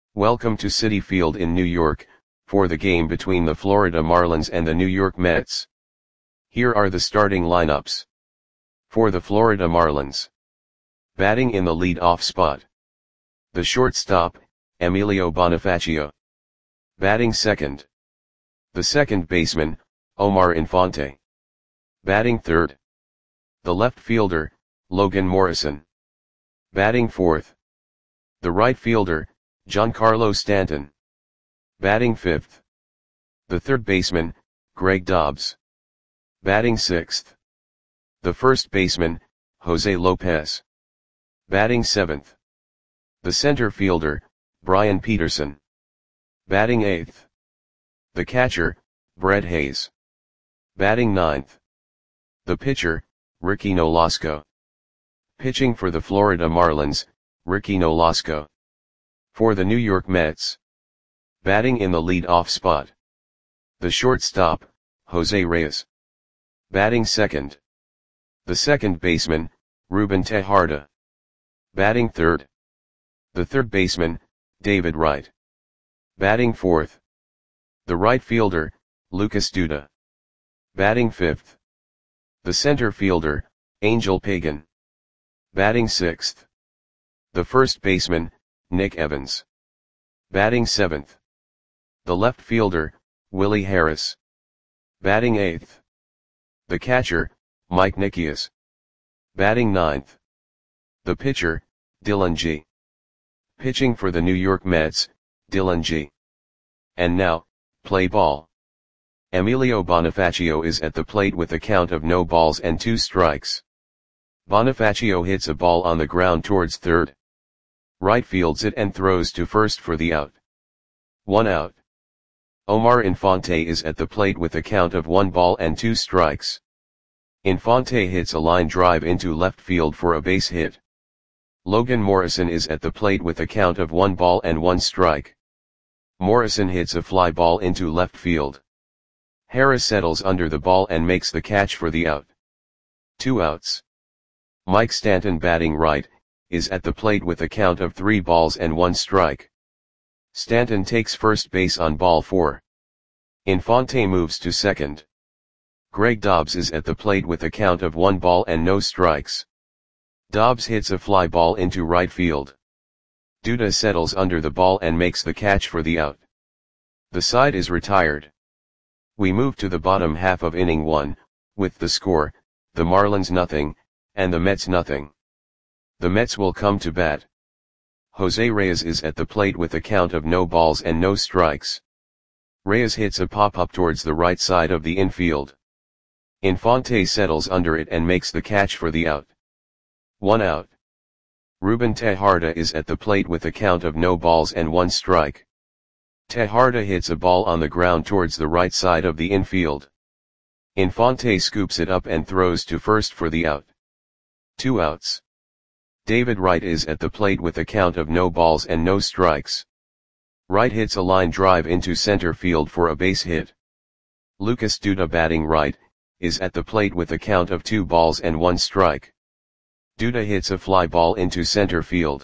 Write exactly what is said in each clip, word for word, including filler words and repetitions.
Welcome to Citi Field in New York, for the game between the Florida Marlins and the New York Mets. Here are the starting lineups. For the Florida Marlins. Batting in the lead-off spot. The shortstop, Emilio Bonifacio. Batting second. The second baseman, Omar Infante. Batting third. The left fielder, Logan Morrison. Batting fourth. The right fielder, Giancarlo Stanton. Batting fifth. The third baseman, Greg Dobbs. Batting sixth. The first baseman, Jose Lopez. Batting seventh. The center fielder, Brian Peterson. Batting eighth. The catcher, Brett Hayes. Batting ninth. The pitcher, Ricky Nolasco. Pitching for the Florida Marlins, Ricky Nolasco. For the New York Mets. Batting in the lead-off spot. The shortstop, Jose Reyes. Batting second. The second baseman, Ruben Tejada. Batting third. The third baseman, David Wright. Batting fourth. The right fielder, Lucas Duda. Batting fifth. The center fielder, Angel Pagan. Batting sixth. The first baseman, Nick Evans. Batting seventh. The left fielder, Willie Harris. Batting eighth. The catcher, Mike Nikias. Batting ninth. The pitcher, Dylan G. Pitching for the New York Mets, Dylan G. And now, play ball. Emilio Bonifacio is at the plate with a count of no balls and two strikes. Bonifacio hits a ball on the ground towards third. Right fields it and throws to first for the out. One out. Omar Infante is at the plate with a count of one ball and two strikes. Infante hits a line drive into left field for a base hit. Logan Morrison is at the plate with a count of one ball and one strike. Morrison hits a fly ball into left field. Harris settles under the ball and makes the catch for the out. Two outs. Mike Stanton, batting right, is at the plate with a count of three balls and one strike. Stanton takes first base on ball four. Infante moves to second. Greg Dobbs is at the plate with a count of one ball and no strikes. Dobbs hits a fly ball into right field. Duda settles under the ball and makes the catch for the out. The side is retired. We move to the bottom half of inning one, with the score, the Marlins nothing, and the Mets nothing. The Mets will come to bat. Jose Reyes is at the plate with a count of no balls and no strikes. Reyes hits a pop-up towards the right side of the infield. Infante settles under it and makes the catch for the out. One out. Ruben Tejada is at the plate with a count of no balls and one strike. Tejada hits a ball on the ground towards the right side of the infield. Infante scoops it up and throws to first for the out. Two outs. David Wright is at the plate with a count of no balls and no strikes. Wright hits a line drive into center field for a base hit. Lucas Duda, batting right, is at the plate with a count of two balls and one strike. Duda hits a fly ball into center field.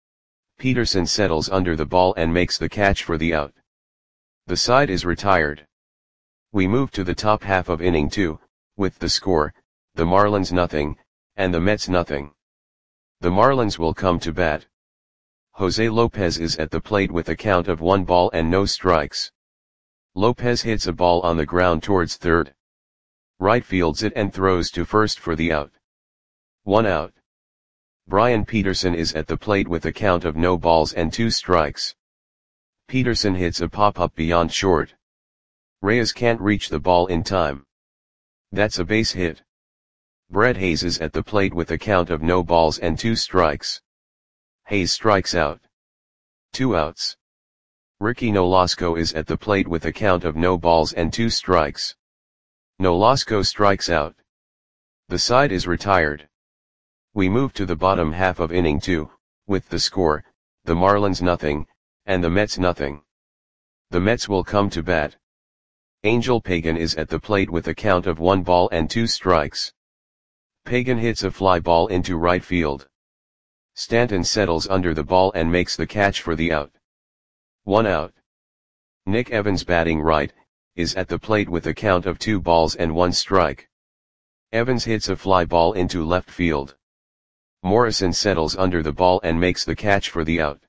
Peterson settles under the ball and makes the catch for the out. The side is retired. We move to the top half of inning two, with the score, the Marlins nothing, and the Mets nothing. The Marlins will come to bat. Jose Lopez is at the plate with a count of one ball and no strikes. Lopez hits a ball on the ground towards third. Right fields it and throws to first for the out. One out. Brian Peterson is at the plate with a count of no balls and two strikes. Peterson hits a pop-up beyond short. Reyes can't reach the ball in time. That's a base hit. Brett Hayes is at the plate with a count of no balls and two strikes. Hayes strikes out. Two outs. Ricky Nolasco is at the plate with a count of no balls and two strikes. Nolasco strikes out. The side is retired. We move to the bottom half of inning two, with the score, the Marlins nothing, and the Mets nothing. The Mets will come to bat. Angel Pagan is at the plate with a count of one ball and two strikes. Pagan hits a fly ball into right field. Stanton settles under the ball and makes the catch for the out. One out. Nick Evans, batting right, is at the plate with a count of two balls and one strike. Evans hits a fly ball into left field. Morrison settles under the ball and makes the catch for the out.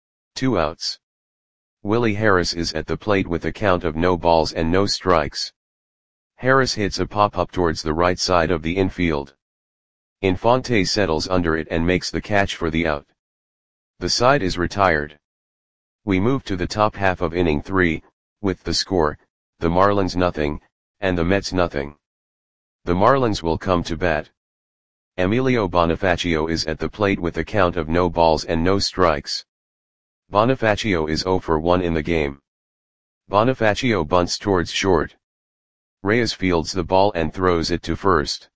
Two outs. Willie Harris is at the plate with a count of no balls and no strikes. Harris hits a pop-up towards the right side of the infield. Infante settles under it and makes the catch for the out. The side is retired. We move to the top half of inning three, with the score, the Marlins nothing, and the Mets nothing. The Marlins will come to bat. Emilio Bonifacio is at the plate with a count of no balls and no strikes. Bonifacio is oh for one in the game. Bonifacio bunts towards short. Reyes fields the ball and throws it to first.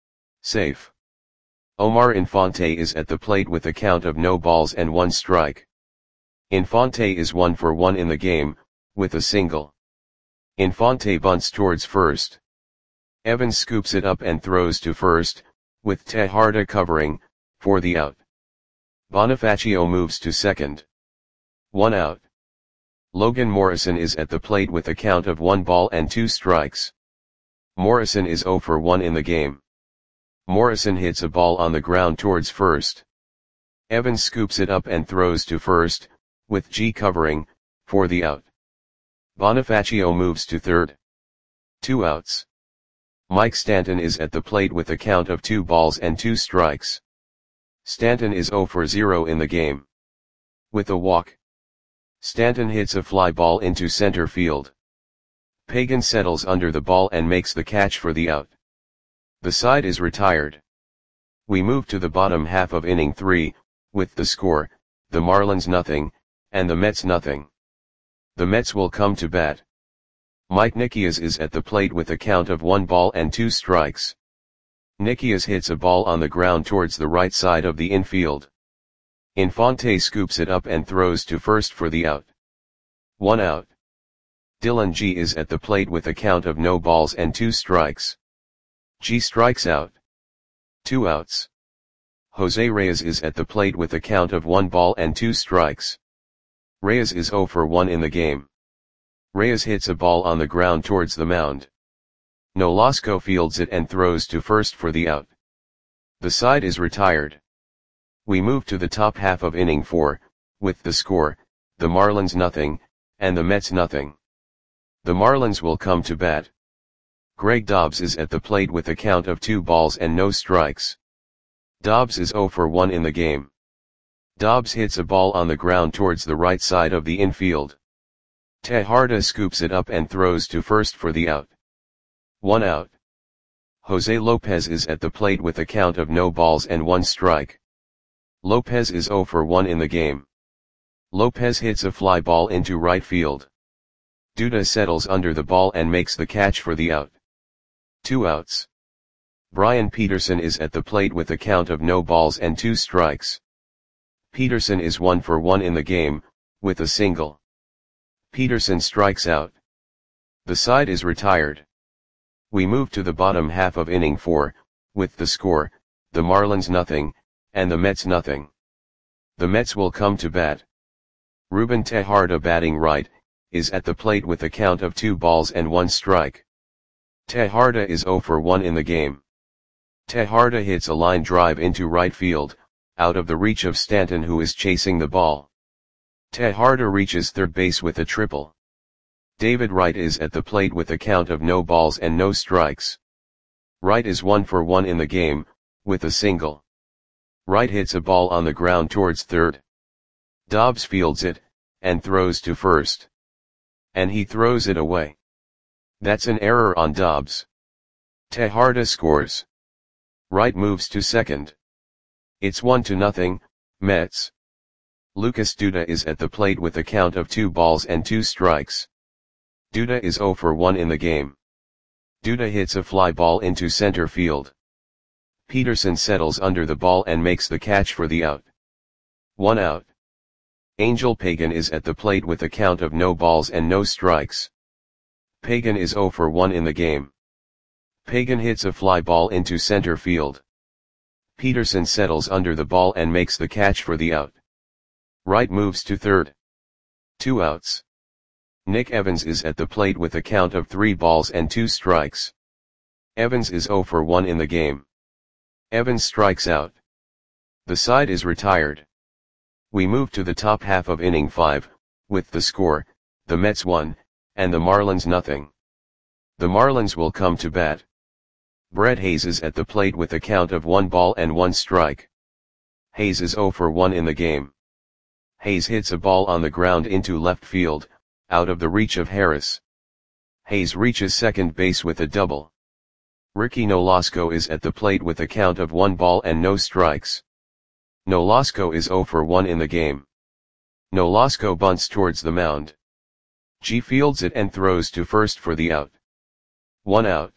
Safe. Omar Infante is at the plate with a count of no balls and one strike. Infante is one for one in the game, with a single. Infante bunts towards first. Evans scoops it up and throws to first, with Tejada covering, for the out. Bonifacio moves to second. One out. Logan Morrison is at the plate with a count of one ball and two strikes. Morrison is oh for one in the game. Morrison hits a ball on the ground towards first. Evans scoops it up and throws to first, with G covering, for the out. Bonifacio moves to third. Two outs. Mike Stanton is at the plate with a count of two balls and two strikes. Stanton is oh for zero in the game. With a walk. Stanton hits a fly ball into center field. Pagan settles under the ball and makes the catch for the out. The side is retired. We move to the bottom half of inning three, with the score, the Marlins nothing, and the Mets nothing. The Mets will come to bat. Mike Nikias is at the plate with a count of one ball and two strikes. Nikias hits a ball on the ground towards the right side of the infield. Infante scoops it up and throws to first for the out. One out. Dylan G is at the plate with a count of no balls and two strikes. G strikes out. Two outs. Jose Reyes is at the plate with a count of one ball and two strikes. Reyes is oh for one in the game. Reyes hits a ball on the ground towards the mound. Nolasco fields it and throws to first for the out. The side is retired. We move to the top half of inning four, with the score, the Marlins nothing, and the Mets nothing. The Marlins will come to bat. Greg Dobbs is at the plate with a count of two balls and no strikes. Dobbs is oh for one in the game. Dobbs hits a ball on the ground towards the right side of the infield. Tejada scoops it up and throws to first for the out. One out. Jose Lopez is at the plate with a count of no balls and one strike. Lopez is oh for one in the game. Lopez hits a fly ball into right field. Duda settles under the ball and makes the catch for the out. Two outs. Brian Peterson is at the plate with a count of no balls and two strikes. Peterson is one for one in the game, with a single. Peterson strikes out. The side is retired. We move to the bottom half of inning four, with the score, the Marlins nothing, and the Mets nothing. The Mets will come to bat. Ruben Tejada, batting right, is at the plate with a count of two balls and one strike. Tejada is oh for one in the game. Tejada hits a line drive into right field, out of the reach of Stanton, who is chasing the ball. Tejada reaches third base with a triple. David Wright is at the plate with a count of no balls and no strikes. Wright is one for one in the game, with a single. Wright hits a ball on the ground towards third. Dobbs fields it, and throws to first. And he throws it away. That's an error on Dobbs. Tejada scores. Wright moves to second. It's one to nothing, Mets. Lucas Duda is at the plate with a count of two balls and two strikes. Duda is oh for one in the game. Duda hits a fly ball into center field. Peterson settles under the ball and makes the catch for the out. One out. Angel Pagan is at the plate with a count of no balls and no strikes. Pagan is oh for one in the game. Pagan hits a fly ball into center field. Peterson settles under the ball and makes the catch for the out. Wright moves to third. Two outs. Nick Evans is at the plate with a count of three balls and two strikes. Evans is oh for one in the game. Evans strikes out. The side is retired. We move to the top half of inning five, with the score, the Mets one, and the Marlins nothing. The Marlins will come to bat. Brett Hayes is at the plate with a count of one ball and one strike. Hayes is oh for one in the game. Hayes hits a ball on the ground into left field, out of the reach of Harris. Hayes reaches second base with a double. Ricky Nolasco is at the plate with a count of one ball and no strikes. Nolasco is oh for one in the game. Nolasco bunts towards the mound. G fields it and throws to first for the out. One out.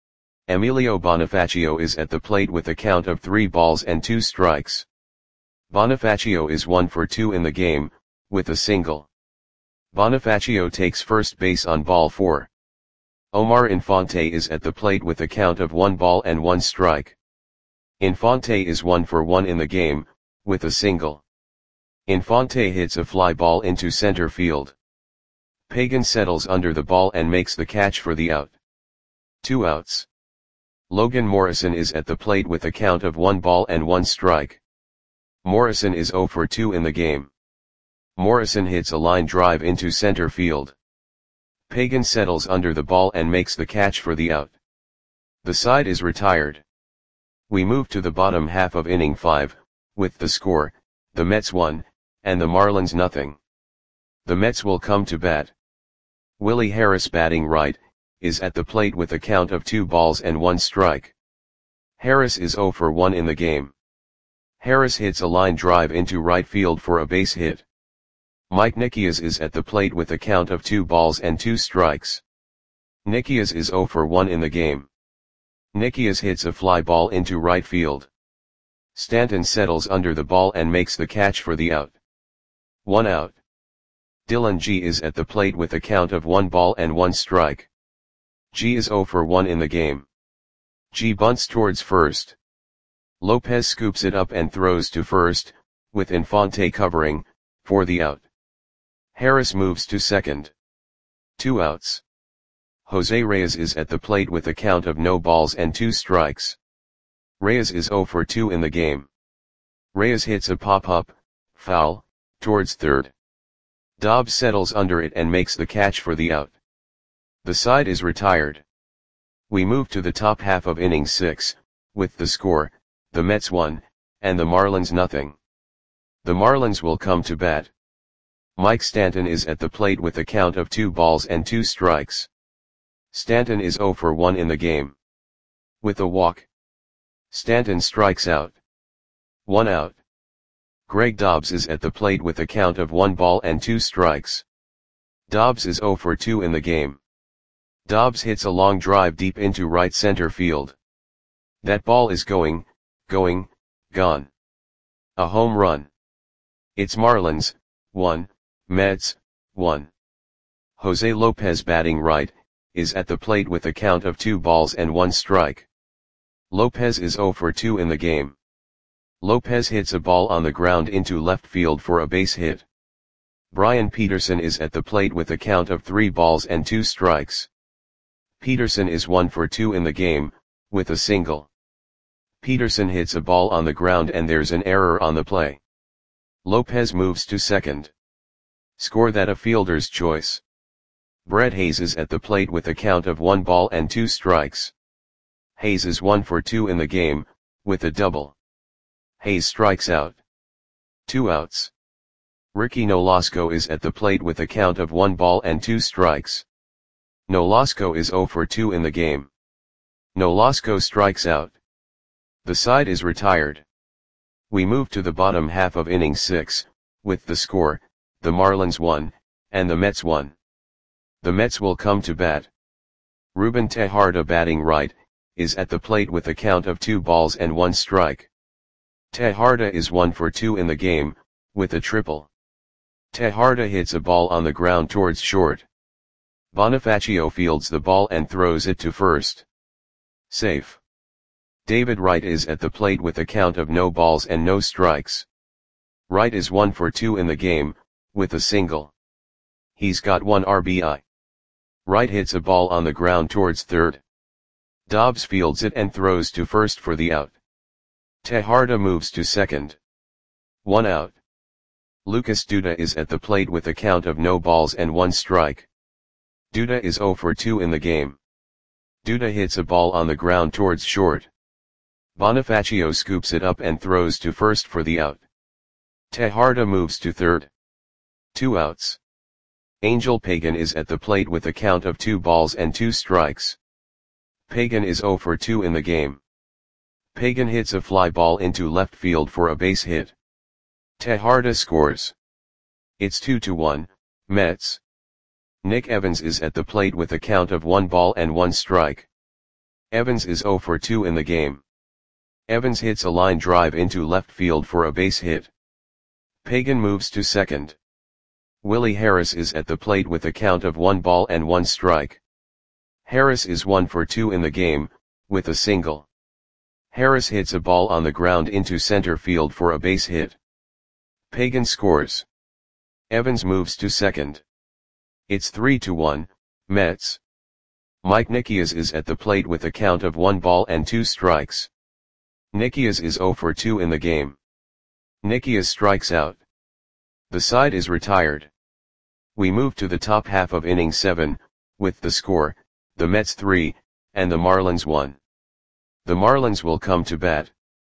Emilio Bonifacio is at the plate with a count of three balls and two strikes. Bonifacio is one for two in the game, with a single. Bonifacio takes first base on ball four. Omar Infante is at the plate with a count of one ball and one strike. Infante is one for one in the game, with a single. Infante hits a fly ball into center field. Pagan settles under the ball and makes the catch for the out. Two outs. Logan Morrison is at the plate with a count of one ball and one strike. Morrison is oh for two in the game. Morrison hits a line drive into center field. Pagan settles under the ball and makes the catch for the out. The side is retired. We move to the bottom half of inning five, with the score, the Mets one, and the Marlins nothing. The Mets will come to bat. Willie Harris, batting right, is at the plate with a count of two balls and one strike. Harris is oh for one in the game. Harris hits a line drive into right field for a base hit. Mike Nikias is at the plate with a count of two balls and two strikes. Nikias is oh for one in the game. Nikias hits a fly ball into right field. Stanton settles under the ball and makes the catch for the out. One out. Dylan G is at the plate with a count of one ball and one strike. G is oh for one in the game. G bunts towards first. Lopez scoops it up and throws to first, with Infante covering, for the out. Harris moves to second. Two outs. Jose Reyes is at the plate with a count of no balls and two strikes. Reyes is oh for two in the game. Reyes hits a pop-up, foul, towards third. Dobbs settles under it and makes the catch for the out. The side is retired. We move to the top half of inning six, with the score, the Mets one, and the Marlins nothing. The Marlins will come to bat. Mike Stanton is at the plate with a count of two balls and two strikes. Stanton is oh for one in the game. With a walk. Stanton strikes out. One out. Greg Dobbs is at the plate with a count of one ball and two strikes. Dobbs is oh for two in the game. Dobbs hits a long drive deep into right center field. That ball is going, going, gone. A home run. It's Marlins, one, Mets, one. Jose Lopez, batting right, is at the plate with a count of two balls and one strike. Lopez is oh for two in the game. Lopez hits a ball on the ground into left field for a base hit. Brian Peterson is at the plate with a count of three balls and two strikes. Peterson is one for two in the game, with a single. Peterson hits a ball on the ground and there's an error on the play. Lopez moves to second. Score that a fielder's choice. Brett Hayes is at the plate with a count of one ball and two strikes. Hayes is one for two in the game, with a double. Hayes strikes out. Two outs. Ricky Nolasco is at the plate with a count of one ball and two strikes. Nolasco is oh for two in the game. Nolasco strikes out. The side is retired. We move to the bottom half of inning six, with the score, the Marlins one, and the Mets one. The Mets will come to bat. Ruben Tejada, batting right, is at the plate with a count of two balls and one strike. Tejada is one for two in the game, with a triple. Tejada hits a ball on the ground towards short. Bonifacio fields the ball and throws it to first. Safe. David Wright is at the plate with a count of no balls and no strikes. Wright is one for two in the game, with a single. He's got one R B I. Wright hits a ball on the ground towards third. Dobbs fields it and throws to first for the out. Tejada moves to second. One out. Lucas Duda is at the plate with a count of no balls and one strike. Duda is zero for two in the game. Duda hits a ball on the ground towards short. Bonifacio scoops it up and throws to first for the out. Tejada moves to third. Two outs. Angel Pagan is at the plate with a count of two balls and two strikes. Pagan is zero for two in the game. Pagan hits a fly ball into left field for a base hit. Tejada scores. It's two to one, Mets. Nick Evans is at the plate with a count of one ball and one strike. Evans is zero for two in the game. Evans hits a line drive into left field for a base hit. Pagan moves to second. Willie Harris is at the plate with a count of one ball and one strike. Harris is one for two in the game, with a single. Harris hits a ball on the ground into center field for a base hit. Pagan scores. Evans moves to second. It's three to one, Mets. Mike Nikias is at the plate with a count of one ball and two strikes. Nikias is zero for two in the game. Nikias strikes out. The side is retired. We move to the top half of inning seven, with the score, the Mets three, and the Marlins one. The Marlins will come to bat.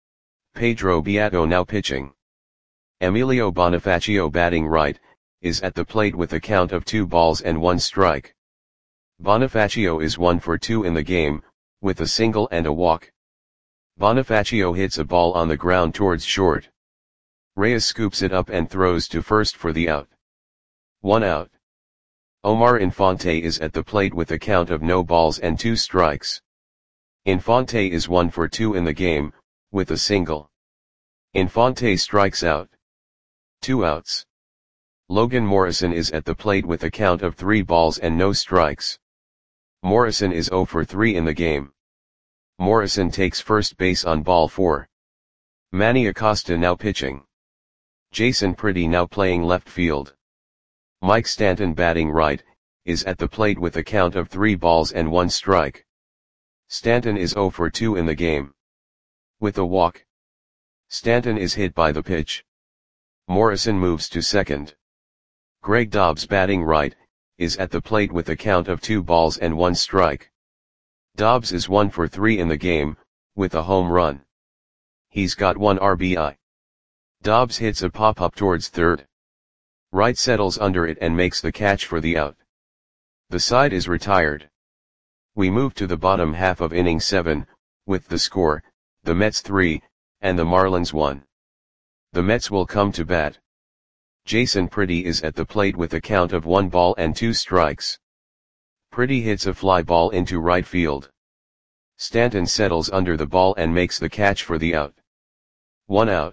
Pedro Beato now pitching. Emilio Bonifacio batting right, is at the plate with a count of two balls and one strike. Bonifacio is one for two in the game, with a single and a walk. Bonifacio hits a ball on the ground towards short. Reyes scoops it up and throws to first for the out. One out. Omar Infante is at the plate with a count of no balls and two strikes. Infante is one for two in the game, with a single. Infante strikes out. Two outs. Logan Morrison is at the plate with a count of three balls and no strikes. Morrison is zero for three in the game. Morrison takes first base on ball four. Manny Acosta now pitching. Jason Pretty now playing left field. Mike Stanton batting right, is at the plate with a count of three balls and one strike. Stanton is zero for two in the game. With a walk. Stanton is hit by the pitch. Morrison moves to second. Greg Dobbs batting right, is at the plate with a count of two balls and one strike. Dobbs is one for three in the game, with a home run. He's got one R B I. Dobbs hits a pop-up towards third. Wright settles under it and makes the catch for the out. The side is retired. We move to the bottom half of inning seven, with the score, the Mets three, and the Marlins one. The Mets will come to bat. Jason Pretty is at the plate with a count of one ball and two strikes. Pretty hits a fly ball into right field. Stanton settles under the ball and makes the catch for the out. One out.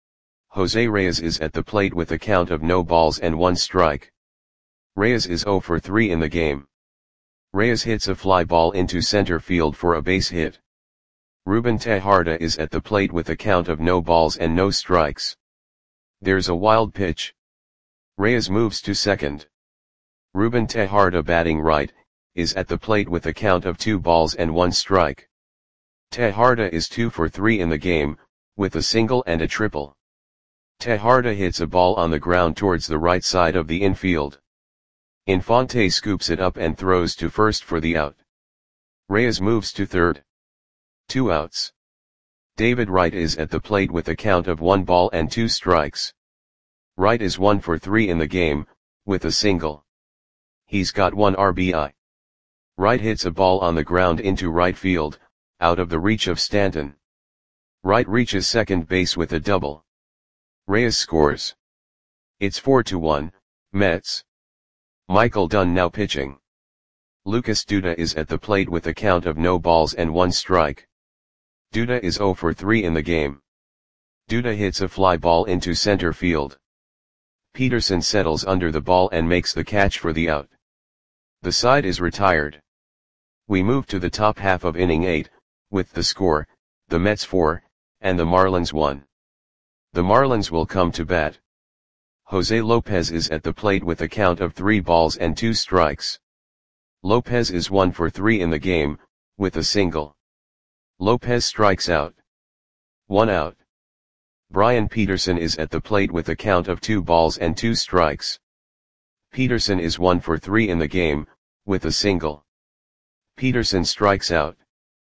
Jose Reyes is at the plate with a count of no balls and one strike. Reyes is zero for three in the game. Reyes hits a fly ball into center field for a base hit. Ruben Tejada is at the plate with a count of no balls and no strikes. There's a wild pitch. Reyes moves to second. Ruben Tejada batting right, is at the plate with a count of two balls and one strike. Tejada is two for three in the game, with a single and a triple. Tejada hits a ball on the ground towards the right side of the infield. Infante scoops it up and throws to first for the out. Reyes moves to third. Two outs. David Wright is at the plate with a count of one ball and two strikes. Wright is one for three in the game, with a single. He's got one R B I. Wright hits a ball on the ground into right field, out of the reach of Stanton. Wright reaches second base with a double. Reyes scores. It's four to one, Mets. Michael Dunn now pitching. Lucas Duda is at the plate with a count of no balls and one strike. Duda is zero for three in the game. Duda hits a fly ball into center field. Peterson settles under the ball and makes the catch for the out. The side is retired. We move to the top half of inning eight, with the score, the Mets four, and the Marlins one. The Marlins will come to bat. Jose Lopez is at the plate with a count of three balls and two strikes. Lopez is one for three in the game, with a single. Lopez strikes out. One out. Brian Peterson is at the plate with a count of two balls and two strikes. Peterson is one for three in the game, with a single. Peterson strikes out.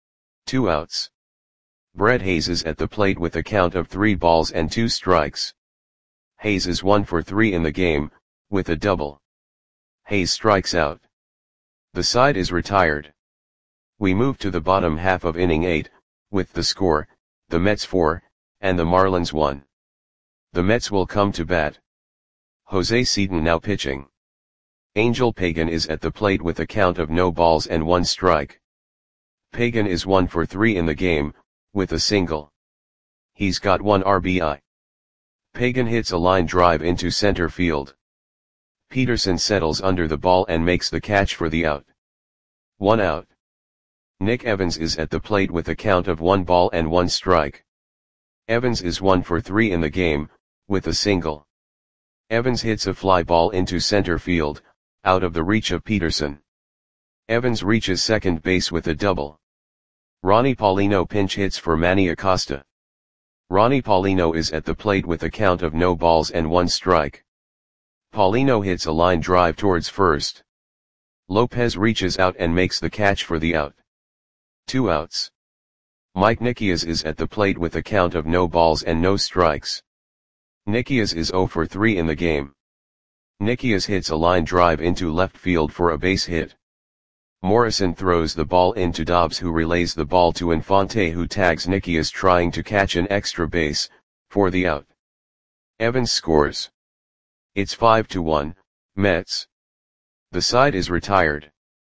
Two outs. Brett Hayes is at the plate with a count of three balls and two strikes. Hayes is one for three in the game, with a double. Hayes strikes out. The side is retired. We move to the bottom half of inning eight, with the score, the Mets four, and the Marlins one. The Mets will come to bat. Jose Seaton now pitching. Angel Pagan is at the plate with a count of no balls and one strike. Pagan is one for three in the game, with a single. He's got one R B I. Pagan hits a line drive into center field. Peterson settles under the ball and makes the catch for the out. One out. Nick Evans is at the plate with a count of one ball and one strike. Evans is one for three in the game, with a single. Evans hits a fly ball into center field, out of the reach of Peterson. Evans reaches second base with a double. Ronnie Paulino pinch hits for Manny Acosta. Ronnie Paulino is at the plate with a count of no balls and one strike. Paulino hits a line drive towards first. Lopez reaches out and makes the catch for the out. Two outs. Mike Nikias is at the plate with a count of no balls and no strikes. Nikias is zero for three in the game. Nikias hits a line drive into left field for a base hit. Morrison throws the ball into Dobbs, who relays the ball to Infante, who tags Nikias trying to catch an extra base, for the out. Evans scores. It's five to one, Mets. The side is retired.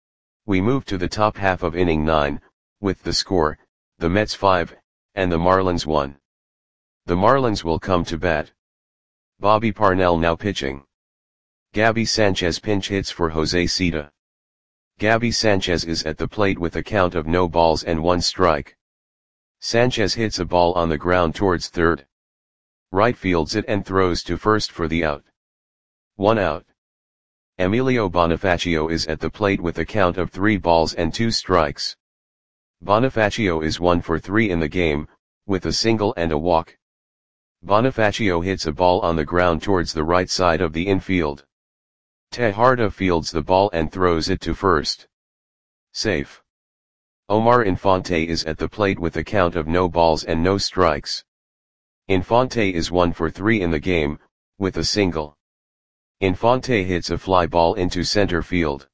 We move to the top half of inning nine, with the score, the Mets five, and the Marlins one. The Marlins will come to bat. Bobby Parnell now pitching. Gabby Sanchez pinch hits for Jose Cita. Gabby Sanchez is at the plate with a count of no balls and one strike. Sanchez hits a ball on the ground towards third. Right fields it and throws to first for the out. One out. Emilio Bonifacio is at the plate with a count of three balls and two strikes. Bonifacio is one for three in the game, with a single and a walk. Bonifacio hits a ball on the ground towards the right side of the infield. Tejardo fields the ball and throws it to first. Safe. Omar Infante is at the plate with a count of no balls and no strikes. Infante is one for three in the game, with a single. Infante hits a fly ball into center field.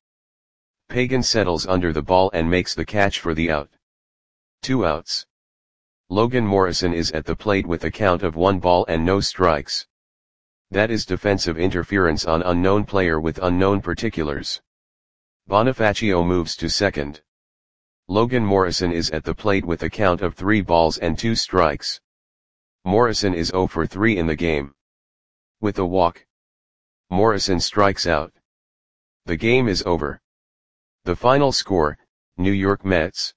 Pagan settles under the ball and makes the catch for the out. Two outs. Logan Morrison is at the plate with a count of one ball and no strikes. That is defensive interference on unknown player with unknown particulars. Bonifacio moves to second. Logan Morrison is at the plate with a count of three balls and two strikes. Morrison is zero for three in the game. With a walk. Morrison strikes out. The game is over. The final score, New York Mets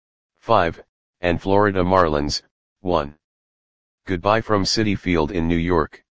five, and Florida Marlins one. Goodbye from Citi Field in New York.